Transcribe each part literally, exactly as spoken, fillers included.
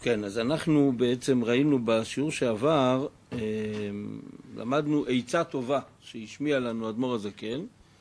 כן, אז אנחנו בעצם ראינו בשיעור שעבר, למדנו עצה טובה שהשמיע לנו אדמו"ר הזקן,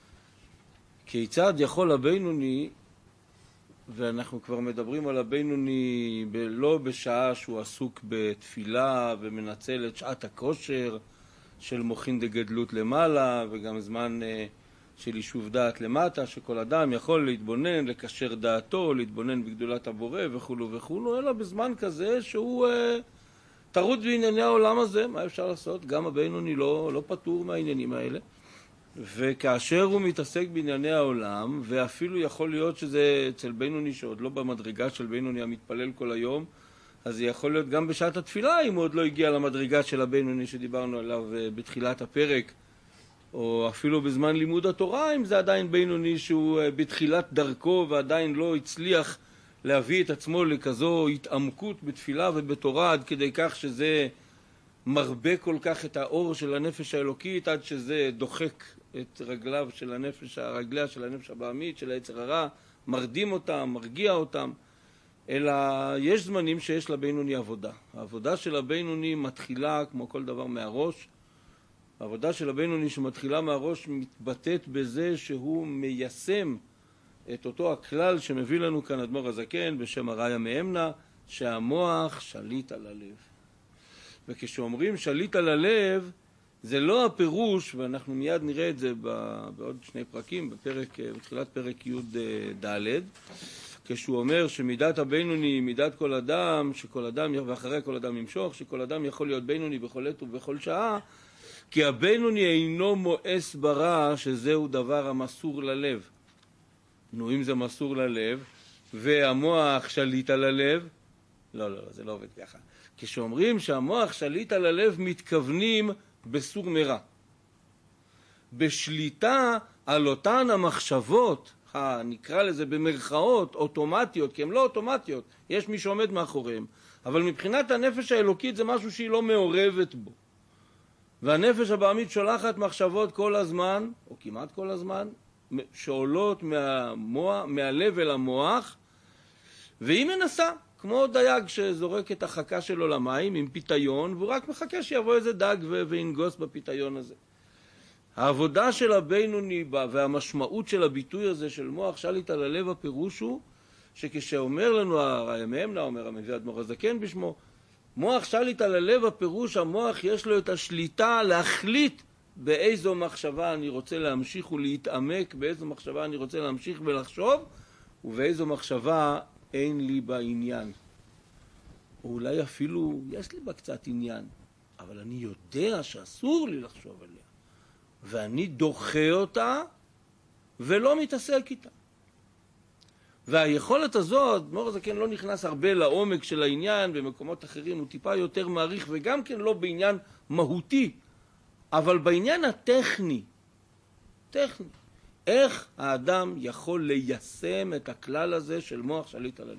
כיצד יכול הבינוני, ואנחנו כבר מדברים על הבינוני לא בשעה שהוא עסוק בתפילה ומנצל את שעת הכושר של מוחין דגדלות למעלה וגם זמן של יישוב דעת למטה, שכל אדם יכול להתבונן, לקשר דעתו, להתבונן בגדולת הבורא וכו' וכו', אלא בזמן כזה שהוא אה, טרוד בענייני העולם הזה. מה אפשר לעשות? גם הבינוני לא, לא פטור מהעניינים האלה. וכאשר הוא מתעסק בענייני העולם, ואפילו יכול להיות שזה אצל בינוני שעוד לא במדרגה של בינוני המתפלל כל היום, אז זה יכול להיות גם בשעת התפילה, אם הוא עוד לא הגיע למדרגה של הבינוני שדיברנו עליו בתחילת הפרק, או אפילו בזמן לימוד התורה, אם זה עדיין בינוני שהוא בתחילת דרכו ועדיין לא הצליח להביא את עצמו לכזו התעמקות בתפילה ובתורה, עד כדי כך שזה מרבה כל כך את האור של הנפש האלוקית, עד שזה דוחק את רגליו של הנפש, רגליה של הנפש הבעמית, של היצר הרע, מרדים אותם, מרגיע אותם. אלא יש זמנים שיש לבינוני עבודה. העבודה של הבינוני מתחילה כמו כל דבר מהראש. העבודה של הבינוני שמתחילה מהראש מתבטאת בזה שהוא מיישם את אותו הכלל שמביא לנו כאן אדמו"ר הזקן בשם הראיה מאמנה, שהמוח שליט על הלב. וכשאומרים שליט על הלב, זה לא הפירוש, ואנחנו מיד נראה את זה בעוד שני פרקים, בפרק, בתחילת פרק י' ד', כשהוא אומר שמידת הבינוני היא מידת כל אדם, שכל אדם, ואחרי כל אדם ימשוך, שכל אדם יכול להיות בינוני בכל עת ובכל שעה, כי הבינוני אינו מואס ברע, שזהו דבר המסור ללב. נו, אם זה מסור ללב, והמוח שליט על הלב, לא, לא, זה לא עובד ככה. כשאומרים שהמוח שליט על הלב, מתכוונים בסור מרע. בשליטה על אותן המחשבות, נקרא לזה במרכאות, אוטומטיות, כי הן לא אוטומטיות, יש מי שעומד מאחוריהם, אבל מבחינת הנפש האלוקית זה משהו שהיא לא מעורבת בו. והנפש הבעמית שולחת מחשבות כל הזמן, או כמעט כל הזמן, שעולות מהמוח, מהלב אל המוח, והיא מנסה, כמו דייג שזורק את החכה שלו למים עם פיתיון, והוא רק מחכה שיבוא איזה דג וינגוס בפיתיון הזה. העבודה של הבינוני והמשמעות של הביטוי הזה של מוח שליט על הלב, הפירוש הוא שכשאומר לנו הראיה מאמנה, אומר המביא אדמו"ר הזקן בשמו, מוח שליט על הלב, הפירוש המוח יש לו את השליטה להחליט באיזו מחשבה אני רוצה להמשיך ולהתעמק, באיזו מחשבה אני רוצה להמשיך ולחשוב, ובאיזו מחשבה אין לי בה עניין. או אולי אפילו יש לי בה קצת עניין, אבל אני יודע שאסור לי לחשוב עליה. ואני דוחה אותה ולא מתעסק איתה. והיכולת הזאת, אדמו"ר הזקן לא נכנס הרבה לעומק של העניין, במקומות אחרים הוא טיפה יותר מעריך, וגם כן לא בעניין מהותי, אבל בעניין הטכני, טכני, איך האדם יכול ליישם את הכלל הזה של מוח שליט על הלב.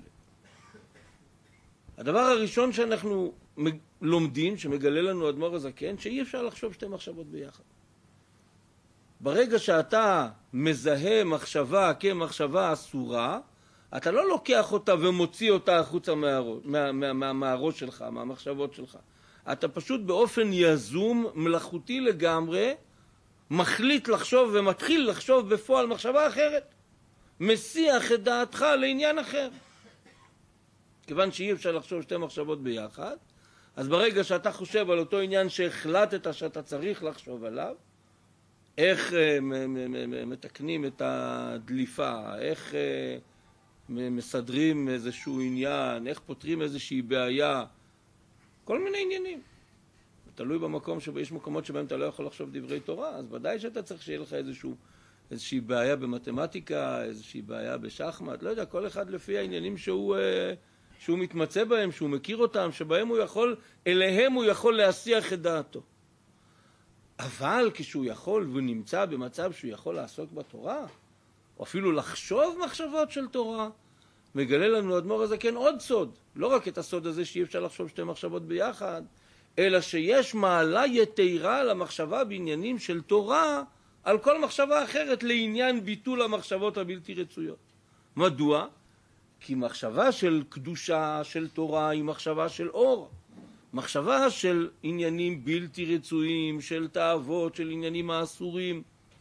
הדבר הראשון שאנחנו לומדים, שמגלה לנו אדמו"ר הזקן, שאי אפשר לחשוב שתי מחשבות ביחד. ברגע שאתה מזהה מחשבה כמחשבה אסורה, אתה לא לוקח אותה ומוציא אותה החוצה מהראש, מה, מה, מה, מהראש שלך, מהמחשבות שלך. אתה פשוט באופן יזום, מלאכותי לגמרי, מחליט לחשוב ומתחיל לחשוב בפועל מחשבה אחרת. מסיח את דעתך לעניין אחר. כיוון שאי אפשר לחשוב שתי מחשבות ביחד, אז ברגע שאתה חושב על אותו עניין שהחלטת שאתה צריך לחשוב עליו, איך מתקנים את הדליפה, איך מסדרים איזשהו עניין, איך פותרים איזושהי בעיה, כל מיני עניינים. תלוי במקום שבו יש מקומות שבהם אתה לא יכול לחשוב דברי תורה, אז ודאי שאתה צריך שיהיה לך איזשהו, איזושהי בעיה במתמטיקה, איזושהי בעיה בשחמט, לא יודע, כל אחד לפי העניינים שהוא, שהוא מתמצא בהם, שהוא מכיר אותם, שבהם הוא יכול, אליהם הוא יכול להסיח את דעתו. אבל כשהוא יכול והוא נמצא במצב שהוא יכול לעסוק בתורה, או אפילו לחשוב מחשבות של תורה, מגלה לנו אדמו"ר הזקן עוד סוד. לא רק את הסוד הזה שאי אפשר לחשוב שתי מחשבות ביחד, אלא שיש מעלה יתירה למחשבה בעניינים של תורה על כל מחשבה אחרת לעניין ביטול המחשבות הבלתי רצויות. מדוע? כי מחשבה של קדושה, של תורה, היא מחשבה של אור. מחשבה של עניינים בלתי רצויים, של תאוות, של עניינים האסורים.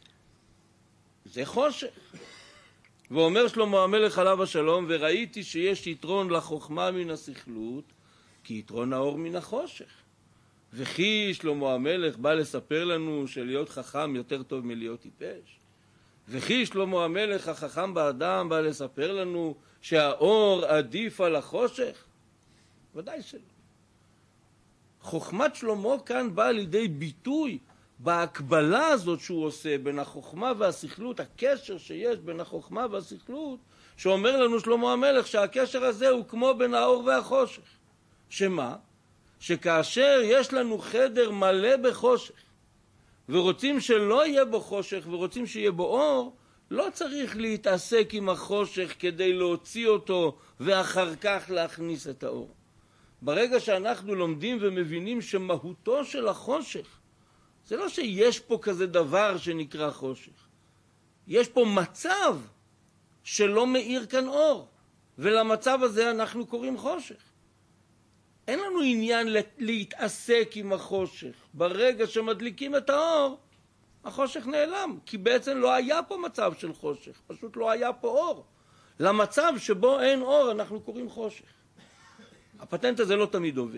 זה חושך. ואומר שלמה המלך עליו השלום, וראיתי שיש יתרון לחוכמה מן הסכלות, כי יתרון האור מן החושך. וכי שלמה המלך בא לספר לנו שלהיות חכם יותר טוב מלהיות טיפש. וכי שלמה המלך החכם באדם בא לספר לנו שהאור עדיף על החושך. ודאי שלא. חוכמת שלמה כאן באה לידי ביטוי בהקבלה הזאת שהוא עושה בין החוכמה והסכלות, הקשר שיש בין החוכמה והסכלות, שאומר לנו שלמה המלך שהקשר הזה הוא כמו בין האור והחושך. שמה? שכאשר יש לנו חדר מלא בחושך, ורוצים שלא יהיה בו חושך ורוצים שיהיה בו אור, לא צריך להתעסק עם החושך כדי להוציא אותו ואחר כך להכניס את האור. ברגע שאנחנו לומדים ומבינים שמהותו של החושך, זה לא שיש פה כזה דבר שנקרא חושך. יש פה מצב שלא מאיר כאן אור, ולמצב הזה אנחנו קוראים חושך. אין לנו עניין להתעסק עם החושך. ברגע שמדליקים את האור, החושך נעלם, כי בעצם לא היה פה מצב של חושך, פשוט לא היה פה אור. למצב שבו אין אור אנחנו קוראים חושך. הפטנט הזה לא תמיד עובד.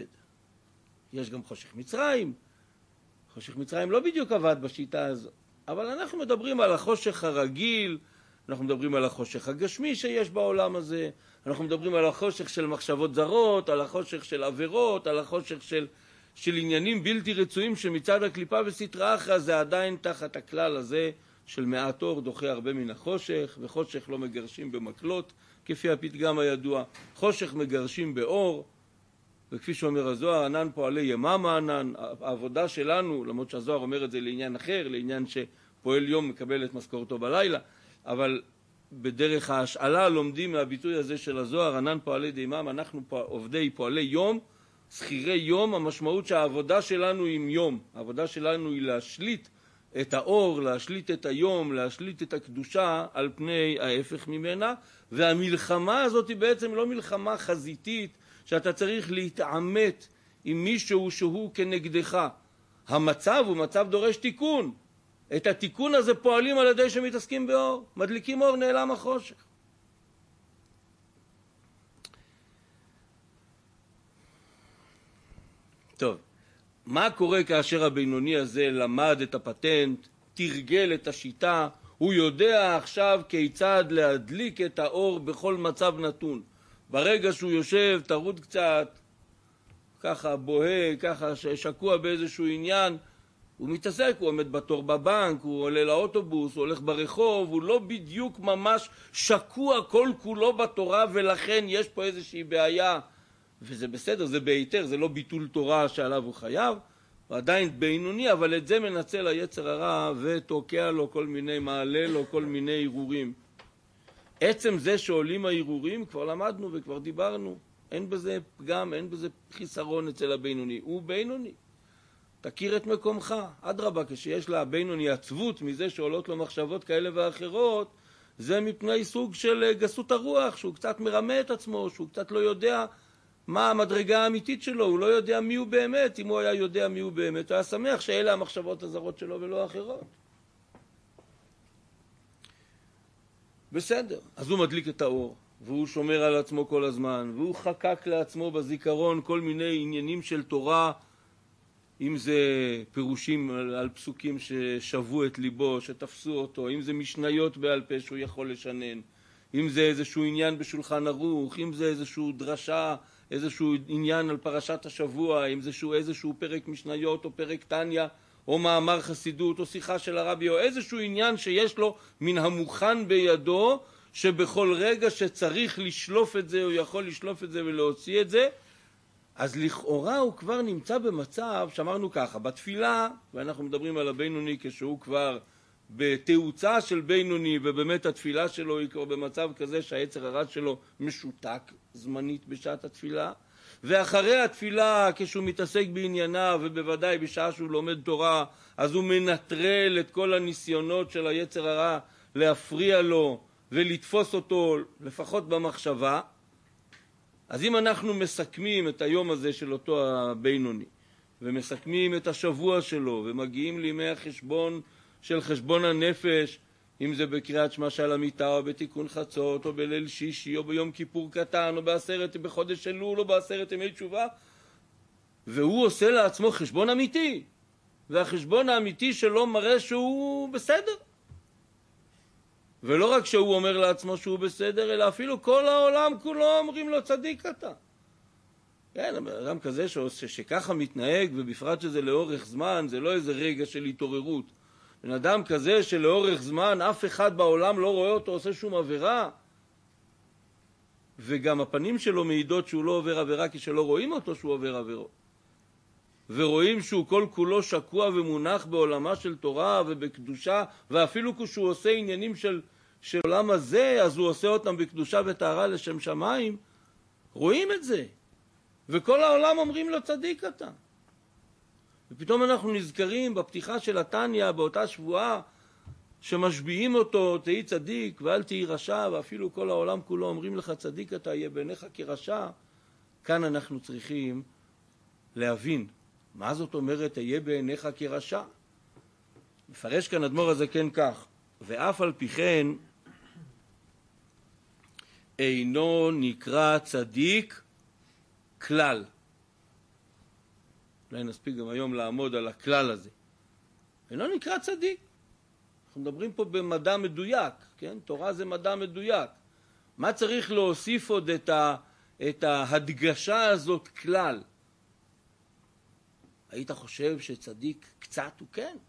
יש גם חושך מצרים. חושך מצרים לא בדיוק עבד בשיטה הזו, אבל אנחנו מדברים על החושך הרגיל, אנחנו מדברים על החושך הגשמי שיש בעולם הזה, אנחנו מדברים על החושך של מחשבות זרות, על החושך של עבירות, על החושך של, של עניינים בלתי רצויים שמצד הקליפה וסתרה אחרא זה עדיין תחת הכלל הזה של מעט אור דוחה הרבה מן החושך, וחושך לא מגרשים במקלות, כפי הפתגם הידוע, חושך מגרשים באור, וכפי שאומר הזוהר, ענן פועלי יממה ענן, העבודה שלנו, למרות שהזוהר אומר את זה לעניין אחר, לעניין שפועל יום מקבל את משכורתו בלילה, אבל בדרך ההשאלה לומדים מהביטוי הזה של הזוהר, ענן פועלי דימם, אנחנו עובדי פועלי יום, שכירי יום, המשמעות שהעבודה שלנו היא עם יום, העבודה שלנו היא להשליט את האור, להשליט את היום, להשליט את הקדושה על פני ההפך ממנה, והמלחמה הזאת היא בעצם לא מלחמה חזיתית, שאתה צריך להתעמת עם מישהו שהוא כנגדך. המצב הוא מצב דורש תיקון. את התיקון הזה פועלים על ידי שמתעסקים באור. מדליקים אור, נעלם החושך. טוב, מה קורה כאשר הבינוני הזה למד את הפטנט, תרגל את השיטה, הוא יודע עכשיו כיצד להדליק את האור בכל מצב נתון. ברגע שהוא יושב, תרוד קצת, ככה בוהה, ככה שקוע באיזשהו עניין, הוא מתעסק, הוא עומד בתור בבנק, הוא עולה לאוטובוס, הוא הולך ברחוב, הוא לא בדיוק ממש שקוע כל כולו בתורה, ולכן יש פה איזושהי בעיה, וזה בסדר, זה בהיתר, זה לא ביטול תורה שעליו הוא חייב, הוא עדיין בינוני, אבל את זה מנצל היצר הרע ותוקע לו כל מיני, מעלה לו כל מיני ערעורים. עצם זה שעולים הערעורים, כבר למדנו וכבר דיברנו, אין בזה פגם, אין בזה חיסרון אצל הבינוני, הוא בינוני. תכיר את מקומך, אדרבה, כשיש לה הבינוני עצבות מזה שעולות לו מחשבות כאלה ואחרות, זה מפני סוג של גסות הרוח, שהוא קצת מרמה את עצמו, שהוא קצת לא יודע מה המדרגה האמיתית שלו, הוא לא יודע מי הוא באמת, אם הוא היה יודע מי הוא באמת, הוא היה שמח שאלה המחשבות הזרות שלו ולא אחרות. בסדר, אז הוא מדליק את האור, והוא שומר על עצמו כל הזמן, והוא חקק לעצמו בזיכרון כל מיני עניינים של תורה, אם זה פירושים על, על פסוקים ששבו את ליבו, שתפסו אותו, אם זה משניות בעל פה שהוא יכול לשנן, אם זה איזשהו עניין בשולחן ערוך, אם זה איזשהו דרשה, איזשהו עניין על פרשת השבוע, אם זה איזשהו פרק משניות או פרק תניה, או מאמר חסידות, או שיחה של הרבי, או איזשהו עניין שיש לו מן המוכן בידו, שבכל רגע שצריך לשלוף את זה, הוא יכול לשלוף את זה ולהוציא את זה, אז לכאורה הוא כבר נמצא במצב, שאמרנו ככה, בתפילה, ואנחנו מדברים על הבינוני כשהוא כבר בתאוצה של בינוני, ובאמת התפילה שלו היא כבר במצב כזה שהיצר הרע שלו משותק זמנית בשעת התפילה, ואחרי התפילה כשהוא מתעסק בענייניו, ובוודאי בשעה שהוא לומד תורה, אז הוא מנטרל את כל הניסיונות של היצר הרע להפריע לו ולתפוס אותו לפחות במחשבה, אז אם אנחנו מסכמים את היום הזה של אותו הבינוני, ומסכמים את השבוע שלו, ומגיעים לימי החשבון של חשבון הנפש, אם זה בקריאת שמע של המיטה, או בתיקון חצות, או בליל שישי, או ביום כיפור קטן, או בעשרת בחודש אלול, או בעשרת ימי תשובה, והוא עושה לעצמו חשבון אמיתי, והחשבון האמיתי שלו מראה שהוא בסדר. ולא רק שהוא אומר לעצמו שהוא בסדר, אלא אפילו כל העולם כולו אומרים לו צדיק אתה. כן, אדם כזה ש... שככה מתנהג, ובפרט שזה לאורך זמן, זה לא איזה רגע של התעוררות. בן אדם כזה שלאורך זמן אף אחד בעולם לא רואה אותו עושה שום עבירה, וגם הפנים שלו מעידות שהוא לא עובר עבירה כי שלא רואים אותו שהוא עובר עבירות. ורואים שהוא כל כולו שקוע ומונח בעולמה של תורה ובקדושה, ואפילו כשהוא עושה עניינים של, של עולם הזה, אז הוא עושה אותם בקדושה וטהרה לשם שמיים. רואים את זה. וכל העולם אומרים לו צדיק אתה. ופתאום אנחנו נזכרים בפתיחה של התניא, באותה שבועה, שמשביעים אותו, תהי צדיק ואל תהי רשע, ואפילו כל העולם כולו אומרים לך צדיק אתה, יהיה בעיניך כרשע. כאן אנחנו צריכים להבין. מה זאת אומרת, יהיה בעיניך כרשע? מפרש כאן אדמו"ר הזקן כך, ואף על פי כן, אינו נקרא צדיק כלל. אולי נספיק גם היום לעמוד על הכלל הזה. אינו נקרא צדיק. אנחנו מדברים פה במדע מדויק, כן? תורה זה מדע מדויק. מה צריך להוסיף עוד את, ה, את ההדגשה הזאת כלל? היית חושב שצדיק קצת הוא כן?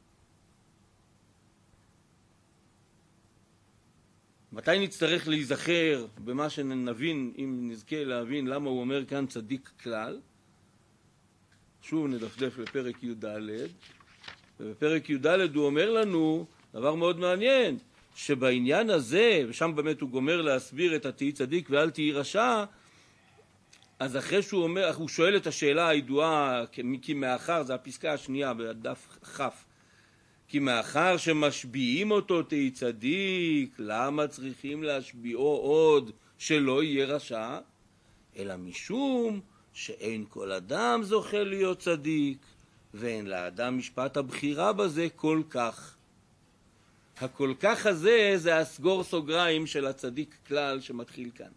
מתי נצטרך להיזכר במה שנבין, אם נזכה להבין למה הוא אומר כאן צדיק כלל? שוב נדפדף לפרק י' ד', ובפרק י' ד' הוא אומר לנו דבר מאוד מעניין, שבעניין הזה, ושם באמת הוא גומר להסביר את התהי צדיק ואל תהי רשע, אז אחרי שהוא אומר, הוא שואל את השאלה הידועה, כי מאחר, זה הפסקה השנייה בדף כ', כי מאחר שמשביעים אותו תהי צדיק, למה צריכים להשביעו עוד שלא יהיה רשע? אלא משום שאין כל אדם זוכה להיות צדיק, ואין לאדם משפט הבחירה בזה כל כך. הכל כך הזה זה הסגור סוגריים של הצדיק כלל שמתחיל כאן.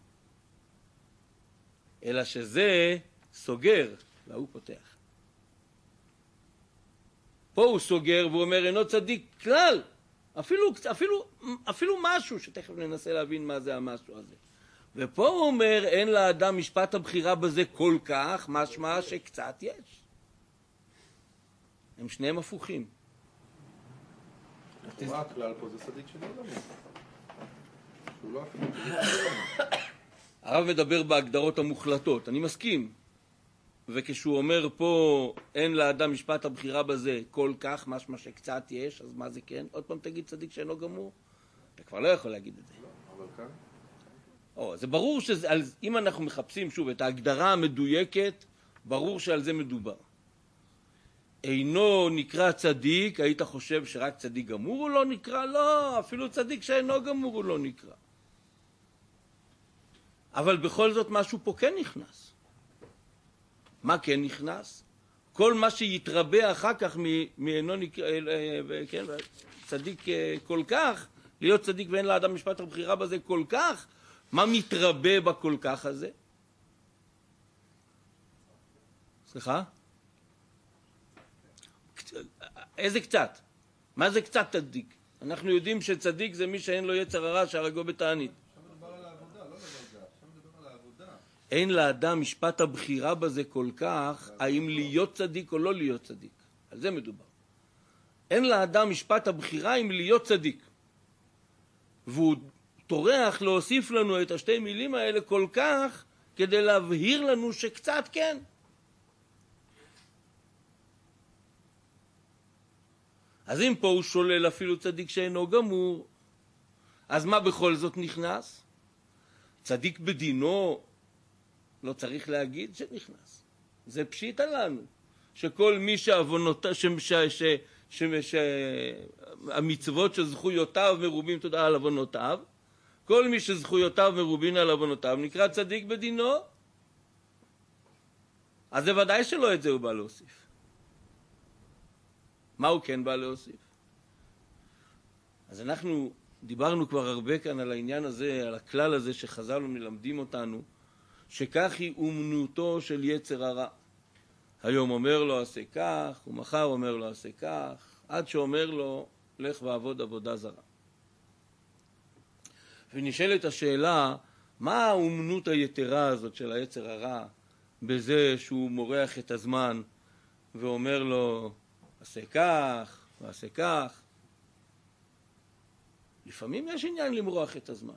אלא שזה סוגר, והוא פותח. פה הוא סוגר והוא אומר, אינו צדיק כלל. אפילו, אפילו, אפילו משהו, שתכף ננסה להבין מה זה המשהו הזה. ופה הוא אומר, אין לאדם משפט הבחירה בזה כל כך, משמע שקצת יש. הם שניהם הפוכים. מה הכלל פה? זה צדיק שלא גמור. שהוא לא אפילו צדיק. הרב מדבר בהגדרות המוחלטות, אני מסכים. וכשהוא אומר פה, אין לאדם משפט הבחירה בזה כל כך, משמע שקצת יש, אז מה זה כן? עוד פעם תגיד צדיק שאינו גמור? אתה כבר לא יכול להגיד את זה. לא, אבל כאן? או, זה ברור שאם אנחנו מחפשים שוב את ההגדרה המדויקת, ברור שעל זה מדובר. אינו נקרא צדיק, היית חושב שרק צדיק גמור הוא לא נקרא? לא, אפילו צדיק שאינו גמור הוא לא נקרא. אבל בכל זאת משהו פה כן נכנס. מה כן נכנס? כל מה שיתרבה אחר כך מאינו נקרא, כן, צדיק כל כך, להיות צדיק ואין לאדם משפט הבחירה בזה כל כך, מה מתרבה בכל כך הזה? סליחה? איזה קצת? מה זה קצת צדיק? אנחנו יודעים שצדיק זה מי שאין לו יצר הרע שהרגו בתענית. עכשיו מדבר על העבודה, לא לדרגה. עכשיו מדבר על העבודה. אין לאדם משפט הבחירה בזה כל כך, האם להיות צדיק או לא להיות צדיק. על זה מדובר. אין לאדם משפט הבחירה אם להיות צדיק. והוא תורח להוסיף לנו את השתי מילים האלה כל כך, כדי להבהיר לנו שקצת כן. אז אם פה הוא שולל אפילו צדיק שאינו גמור, אז מה בכל זאת נכנס? צדיק בדינו, לא צריך להגיד שנכנס. זה פשיטה לנו, שכל מי שעוונותיו, שהמצוות שזכויותיו מרובים תודה על עוונותיו, כל מי שזכויותיו מרובין על עוונותיו נקרא צדיק בדינו. אז זה ודאי שלא את זה הוא בא להוסיף. מה הוא כן בא להוסיף? אז אנחנו דיברנו כבר הרבה כאן על העניין הזה, על הכלל הזה שחז"ל מלמדים אותנו, שכך היא אומנותו של יצר הרע. היום אומר לו עשה כך, ומחר אומר לו עשה כך, עד שאומר לו לך ועבוד עבודה זרה. ונשאלת השאלה, מה האומנות היתרה הזאת של היצר הרע, בזה שהוא מורח את הזמן ואומר לו עשה כך ועשה כך? לפעמים יש עניין למרוח את הזמן.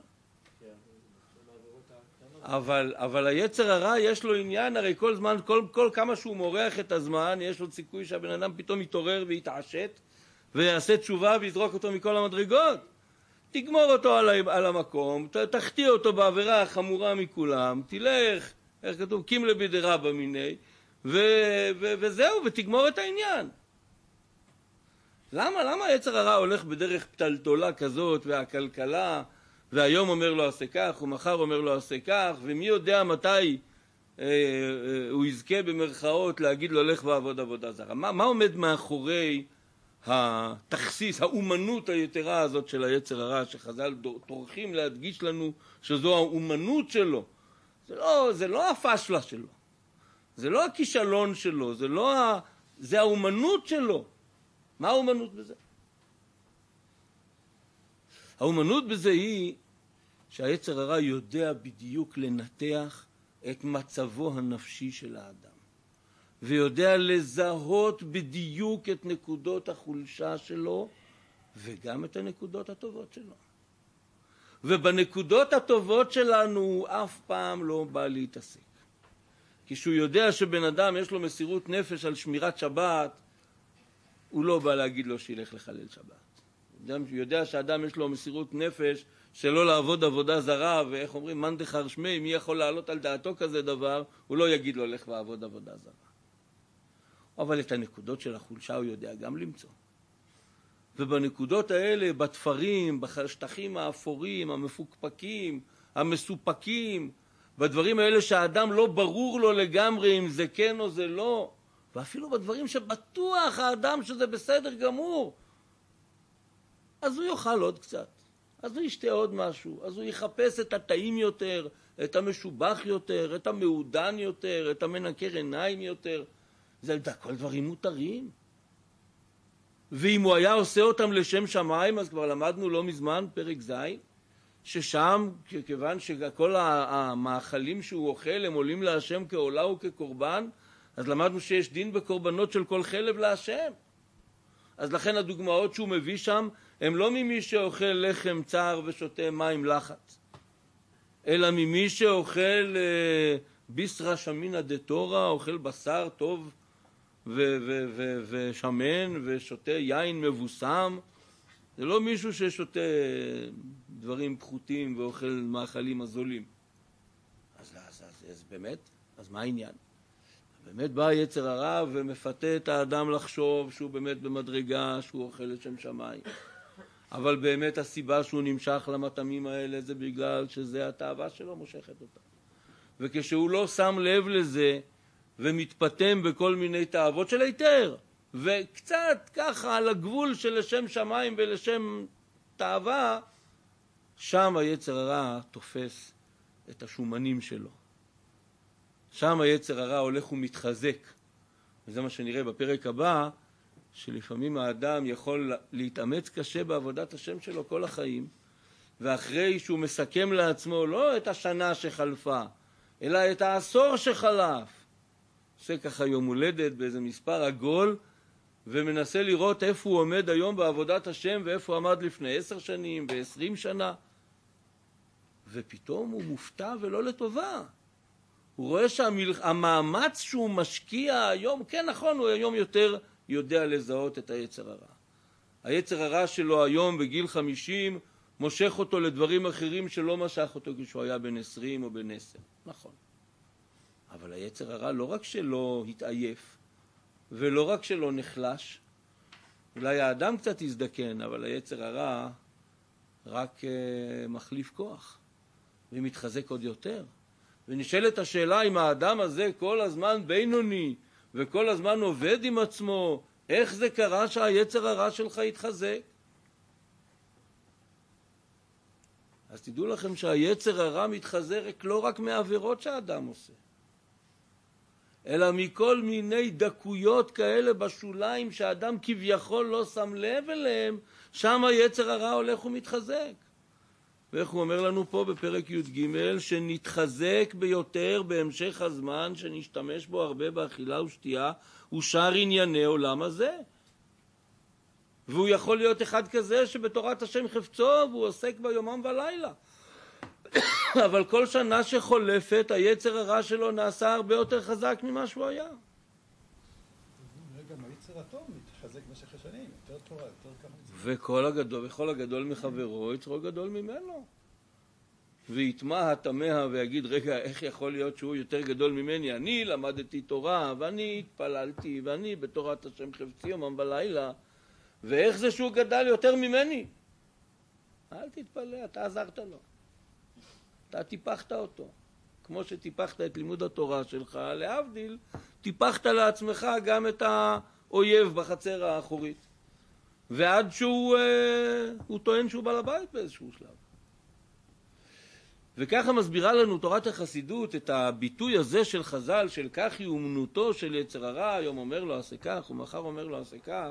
אבל, אבל היצר הרע יש לו עניין, הרי כל זמן, כל, כל כמה שהוא מורח את הזמן, יש לו סיכוי שהבן אדם פתאום יתעורר ויתעשת, ויעשה תשובה ויזרוק אותו מכל המדרגות. תגמור אותו על, על המקום, תחטיא אותו בעבירה החמורה מכולם, תלך, איך כתוב, קים לבידרה במיני, ו, ו, וזהו, ותגמור את העניין. למה? למה היצר הרע הולך בדרך פתלתולה כזאת, והכלכלה, והיום אומר לו עשה כך, ומחר אומר לו עשה כך, ומי יודע מתי אה, אה, הוא יזכה במרכאות להגיד לו לך ועבוד עבודה זרה. מה, מה עומד מאחורי התכסיס, האומנות היתרה הזאת של היצר הרע, שחז"ל טורחים להדגיש לנו שזו האומנות שלו? זה לא, זה לא הפשלה שלו, זה לא הכישלון שלו, זה לא ה... זה האומנות שלו. מה האומנות בזה? האומנות בזה היא שהיצר הרע יודע בדיוק לנתח את מצבו הנפשי של האדם, ויודע לזהות בדיוק את נקודות החולשה שלו וגם את הנקודות הטובות שלו. ובנקודות הטובות שלנו הוא אף פעם לא בא להתעסק. כשהוא יודע שבן אדם יש לו מסירות נפש על שמירת שבת, הוא לא בא להגיד לו שילך לחלל שבת. הוא יודע שאדם יש לו מסירות נפש שלא לעבוד עבודה זרה, ואיך אומרים, מאן דכר שמי, מי יכול לעלות על דעתו כזה דבר, הוא לא יגיד לו לך ועבוד עבודה זרה. אבל את הנקודות של החולשה הוא יודע גם למצוא. ובנקודות האלה, בתפרים, בשטחים האפורים, המפוקפקים, המסופקים, בדברים האלה שהאדם לא ברור לו לגמרי אם זה כן או זה לא, ואפילו בדברים שבטוח האדם שזה בסדר גמור, אז הוא יאכל עוד קצת, אז הוא ישתה עוד משהו, אז הוא יחפש את הטעים יותר, את המשובח יותר, את המעודן יותר, את המנקר עיניים יותר. זה כל דברים מותרים. ואם הוא היה עושה אותם לשם שמיים, אז כבר למדנו לא מזמן, פרק ז', ששם, כיוון שכל המאכלים שהוא אוכל הם עולים להשם כעולה וכקורבן, אז למדנו שיש דין בקורבנות של כל חלב להשם. אז לכן הדוגמאות שהוא מביא שם, הם לא ממי שאוכל לחם צר ושותה מים לחץ, אלא ממי שאוכל אה, ביסרא שמינא דתורא, אוכל בשר טוב ו- ו- ו- ושמן ושותה יין מבוסם. זה לא מישהו ששותה דברים פחותים ואוכל מאכלים הזולים. אז, אז, אז, אז באמת, אז מה העניין? באמת בא יצר הרע ומפתה את האדם לחשוב שהוא באמת במדרגה, שהוא אוכל לשם שמיים. אבל באמת הסיבה שהוא נמשך למטעמים האלה זה בגלל שזה התאווה שלו מושכת אותה. וכשהוא לא שם לב לזה ומתפתם בכל מיני תאוות של היתר, וקצת ככה על הגבול של לשם שמיים ולשם תאווה, שם היצר הרע תופס את השומנים שלו. שם היצר הרע הולך ומתחזק. וזה מה שנראה בפרק הבא, שלפעמים האדם יכול להתאמץ קשה בעבודת השם שלו כל החיים, ואחרי שהוא מסכם לעצמו לא את השנה שחלפה, אלא את העשור שחלף, עושה ככה יום הולדת באיזה מספר עגול, ומנסה לראות איפה הוא עומד היום בעבודת השם, ואיפה הוא עמד לפני עשר שנים ועשרים שנה, ופתאום הוא מופתע ולא לטובה. הוא רואה שהמאמץ שהוא משקיע היום, כן נכון, הוא היום יותר יודע לזהות את היצר הרע. היצר הרע שלו היום בגיל חמישים מושך אותו לדברים אחרים שלא משך אותו כשהוא היה בן עשרים או בן עשר. נכון. אבל היצר הרע לא רק שלא התעייף, ולא רק שלא נחלש, אולי האדם קצת יזדקן, אבל היצר הרע רק uh, מחליף כוח, ומתחזק עוד יותר. ונשאלת השאלה אם האדם הזה כל הזמן בינוני, וכל הזמן עובד עם עצמו, איך זה קרה שהיצר הרע שלך יתחזק? אז תדעו לכם שהיצר הרע מתחזק לא רק מעבירות שהאדם עושה, אלא מכל מיני דקויות כאלה בשוליים שהאדם כביכול לא שם לב אליהם, שם היצר הרע הולך ומתחזק. ואיך הוא אומר לנו פה בפרק י' ג' שנתחזק ביותר בהמשך הזמן, שנשתמש בו הרבה באכילה ושתייה, הוא שאר ענייני עולם הזה. והוא יכול להיות אחד כזה שבתורת השם חפצו והוא עוסק ביומם ולילה. אבל כל שנה שחולפת היצר הרע שלו נעשה הרבה יותר חזק ממה שהוא היה. גם היצר הטוב מתחזק במשך השנים, יותר תורה, יותר כמה... וכל הגדול, וכל הגדול מחברו יצרו גדול ממנו. ויתמה התמה ויגיד, רגע, איך יכול להיות שהוא יותר גדול ממני? אני למדתי תורה, ואני התפללתי, ואני בתורת השם חפצי יומם ולילה, ואיך זה שהוא גדל יותר ממני? אל תתפלא, אתה עזרת לו. אתה טיפחת אותו. כמו שטיפחת את לימוד התורה שלך, להבדיל, טיפחת לעצמך גם את האויב בחצר האחורית. ועד שהוא אה, הוא טוען שהוא בעל הבית באיזשהו שלב. וככה מסבירה לנו תורת החסידות את הביטוי הזה של חז"ל, של כך היא אומנותו של יצר הרע, היום אומר לו עשה כך ומחר אומר לו עשה כך,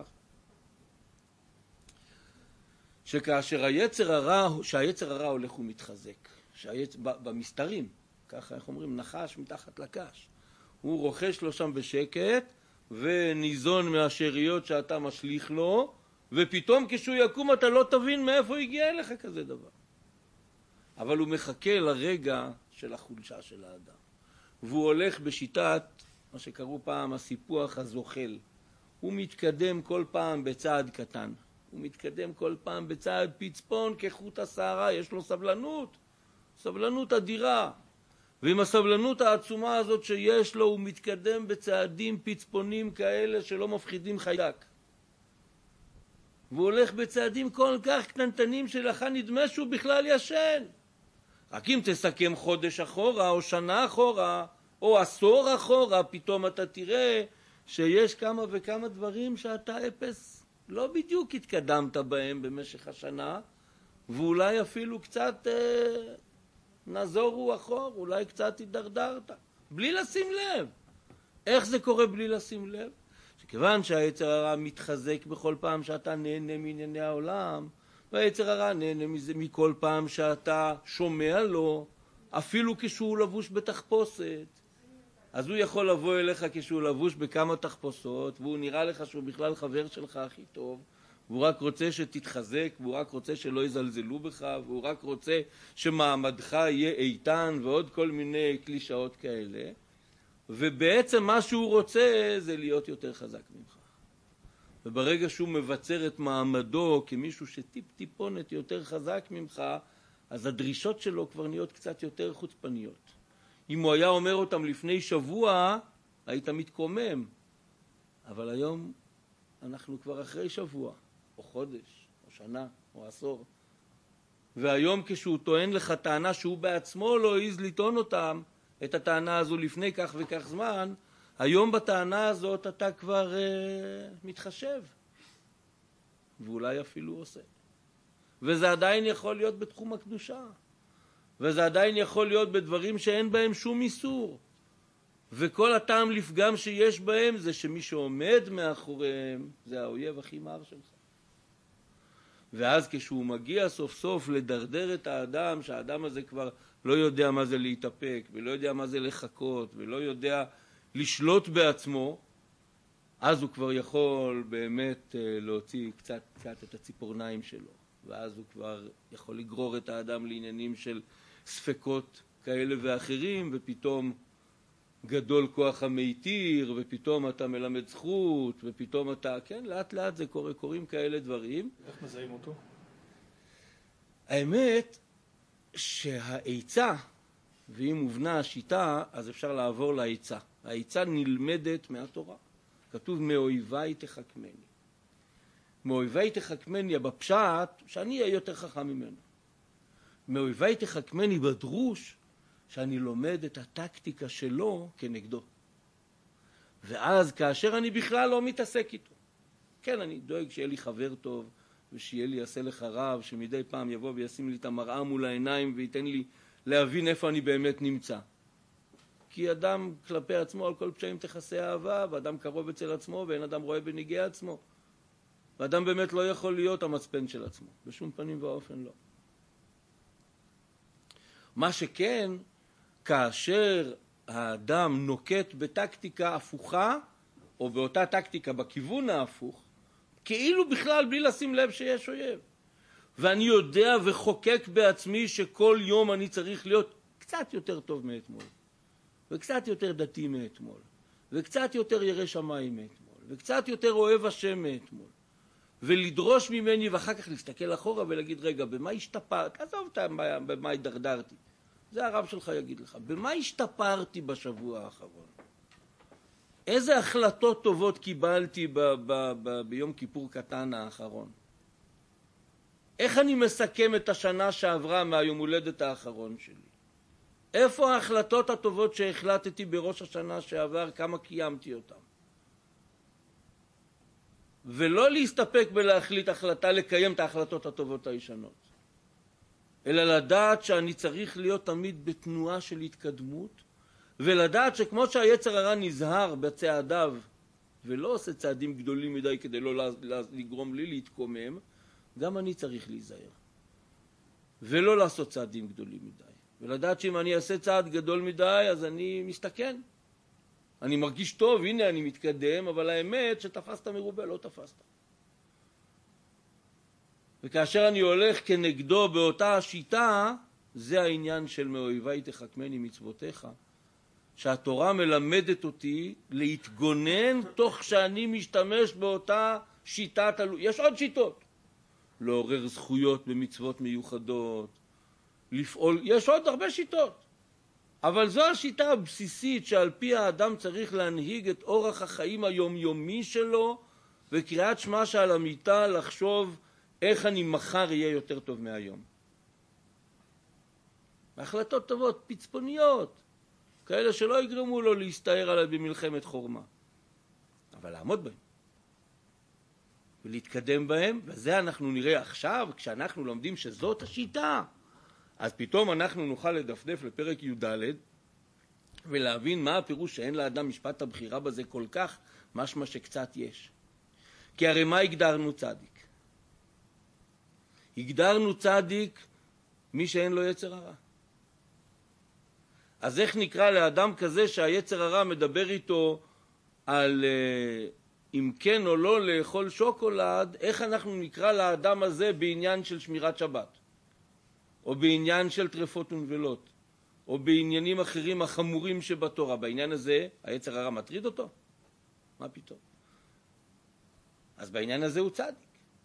שכאשר היצר הרע, שהיצר הרע הולך ומתחזק, שהיצ... במסתרים, ככה איך אומרים, נחש מתחת לקש, הוא רוכש לו שם בשקט וניזון מהשאריות שאתה משליך לו, ופתאום כשהוא יקום אתה לא תבין מאיפה הגיע אליך כזה דבר. אבל הוא מחכה לרגע של החולשה של האדם, והוא הולך בשיטת מה שקראו פעם הסיפוח הזוחל. הוא מתקדם כל פעם בצעד קטן, הוא מתקדם כל פעם בצעד פצפון כחוט השערה, יש לו סבלנות, סבלנות אדירה, ועם הסבלנות העצומה הזאת שיש לו הוא מתקדם בצעדים פצפונים כאלה שלא מפחידים חיידק, והוא הולך בצעדים כל כך קטנטנים שלך נדמה שהוא בכלל ישן. רק אם תסכם חודש אחורה או שנה אחורה או עשור אחורה, פתאום אתה תראה שיש כמה וכמה דברים שאתה אפס לא בדיוק התקדמת בהם במשך השנה, ואולי אפילו קצת אה, נזורו אחור, אולי קצת התדרדרת, בלי לשים לב. איך זה קורה בלי לשים לב? שכיוון שהיצר הרע מתחזק בכל פעם שאתה נהנה מענייני העולם, והיצר הרע נהנה מזה מכל פעם שאתה שומע לו, אפילו כשהוא לבוש בתחפושת, אז הוא יכול לבוא אליך כשהוא לבוש בכמה תחפושות, והוא נראה לך שהוא בכלל חבר שלך הכי טוב, והוא רק רוצה שתתחזק, והוא רק רוצה שלא יזלזלו בך, והוא רק רוצה שמעמדך יהיה איתן, ועוד כל מיני קלישאות כאלה. ובעצם מה שהוא רוצה זה להיות יותר חזק ממך. וברגע שהוא מבצר את מעמדו כמישהו שטיפ טיפונת יותר חזק ממך, אז הדרישות שלו כבר נהיות קצת יותר חוצפניות. אם הוא היה אומר אותם לפני שבוע, היית מתקומם. אבל היום אנחנו כבר אחרי שבוע, או חודש, או שנה, או עשור. והיום כשהוא טוען לך טענה שהוא בעצמו לא העז לטעון אותם, את הטענה הזו לפני כך וכך זמן, היום בטענה הזאת אתה כבר uh, מתחשב, ואולי אפילו עושה. וזה עדיין יכול להיות בתחום הקדושה, וזה עדיין יכול להיות בדברים שאין בהם שום איסור, וכל הטעם לפגם שיש בהם זה שמי שעומד מאחוריהם זה האויב הכי מר שלך. ואז כשהוא מגיע סוף סוף לדרדר את האדם, שהאדם הזה כבר לא יודע מה זה להתאפק, ולא יודע מה זה לחכות, ולא יודע לשלוט בעצמו, אז הוא כבר יכול באמת להוציא קצת, קצת את הציפורניים שלו, ואז הוא כבר יכול לגרור את האדם לעניינים של ספקות כאלה ואחרים, ופתאום גדול כוח המיתיר, ופתאום אתה מלמד זכות, ופתאום אתה, כן, לאט לאט זה קורה, קורים כאלה דברים. איך מזהים אותו? האמת שהעיצה, ואם מובנה השיטה, אז אפשר לעבור לעיצה. העיצה נלמדת מהתורה. כתוב מאויבי תחכמני. מאויבי תחכמני בפשט, שאני אהיה יותר חכם ממנו. מאויבי תחכמני בדרוש, שאני לומד את הטקטיקה שלו כנגדו. ואז כאשר אני בכלל לא מתעסק איתו. כן, אני דואג שיהיה לי חבר טוב, ושיהיה לי יעשה לך רב, שמדי פעם יבוא וישים לי את המראה מול העיניים, וייתן לי להבין איפה אני באמת נמצא. כי אדם כלפי עצמו על כל פשעים תכסה אהבה, ואדם קרוב אצל עצמו, ואין אדם רואה בניגי עצמו. ואדם באמת לא יכול להיות המצפן של עצמו. בשום פנים ואופן לא. מה שכן, כאשר האדם נוקט בטקטיקה הפוכה, או באותה טקטיקה בכיוון ההפוך, כאילו בכלל בלי לשים לב שיש אויב. ואני יודע וחוקק בעצמי שכל יום אני צריך להיות קצת יותר טוב מאתמול, וקצת יותר דתי מאתמול, וקצת יותר ירא שמיים מאתמול, וקצת יותר אוהב השם מאתמול, ולדרוש ממני ואחר כך להסתכל אחורה ולהגיד, רגע, במה השתפרתי? עזוב במה הידרדרתי. זה הרב שלך יגיד לך. במה השתפרתי בשבוע האחרון? איזה החלטות טובות קיבלתי ב- ב- ב- ביום כיפור קטן האחרון? איך אני מסכם את השנה שעברה מהיום הולדת האחרון שלי? איפה ההחלטות הטובות שהחלטתי בראש השנה שעבר, כמה קיימתי אותן? ולא להסתפק בלהחליט החלטה לקיים את ההחלטות הטובות הישנות, אלא לדעת שאני צריך להיות תמיד בתנועה של התקדמות, ולדעת שכמו שהיצר הרע נזהר בצעדיו, ולא עושה צעדים גדולים מדי כדי לא לגרום לי להתקומם, גם אני צריך להיזהר. ולא לעשות צעדים גדולים מדי. ולדעת שאם אני אעשה צעד גדול מדי, אז אני מסתכן. אני מרגיש טוב, הנה אני מתקדם, אבל האמת שתפסת מרובה, לא תפסת. וכאשר אני הולך כנגדו באותה השיטה, זה העניין של מאויבי תחכמני מצוותיך, שהתורה מלמדת אותי להתגונן תוך שאני משתמש באותה שיטת, יש עוד שיטות. לעורר זכויות במצוות מיוחדות, לפעול, יש עוד הרבה שיטות. אבל זו השיטה הבסיסית שעל פי האדם צריך להנהיג את אורח החיים היומיומי שלו, וקריאת שמע שעל המיטה לחשוב איך אני מחר יהיה יותר טוב מהיום. החלטות טובות, פצפוניות, כאלה שלא יגרמו לו להסתער עליו במלחמת חורמה. אבל לעמוד בהם. ולהתקדם בהם, וזה אנחנו נראה עכשיו, כשאנחנו לומדים שזאת השיטה. אז פתאום אנחנו נוכל לדפדף לפרק י' ד' ולהבין מה הפירוש שאין לאדם משפט הבחירה בזה כל כך, משמע שקצת יש. כי הרי מה הגדרנו צדיק? הגדרנו צדיק מי שאין לו יצר הרע. אז איך נקרא לאדם כזה שהיצר הרע מדבר איתו על אם כן או לא לאכול שוקולד, איך אנחנו נקרא לאדם הזה בעניין של שמירת שבת? או בעניין של טרפות ונבלות, או בעניינים אחרים החמורים שבתורה. בעניין הזה היצר הרע מטריד אותו? מה פתאום? אז בעניין הזה הוא צדיק.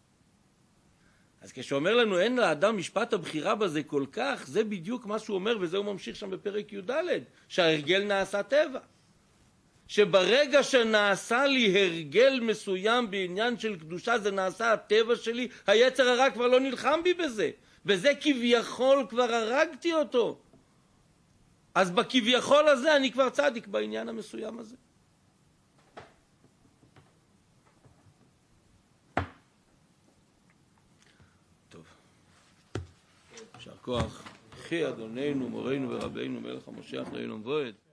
אז כשאומר לנו אין לאדם משפט הבחירה בזה כל כך, זה בדיוק מה שהוא אומר, וזה הוא ממשיך שם בפרק י' ד', שההרגל נעשה טבע. שברגע שנעשה לי הרגל מסוים בעניין של קדושה, זה נעשה הטבע שלי, היצר הרע כבר לא נלחם בי בזה. בזה כביכול כבר הרגתי אותו. אז בכביכול הזה אני כבר צדיק בעניין המסוים הזה. טוב. יישר כוח. חי אדוננו, מורנו ורבנו, מלך המשיח לעולם ועד.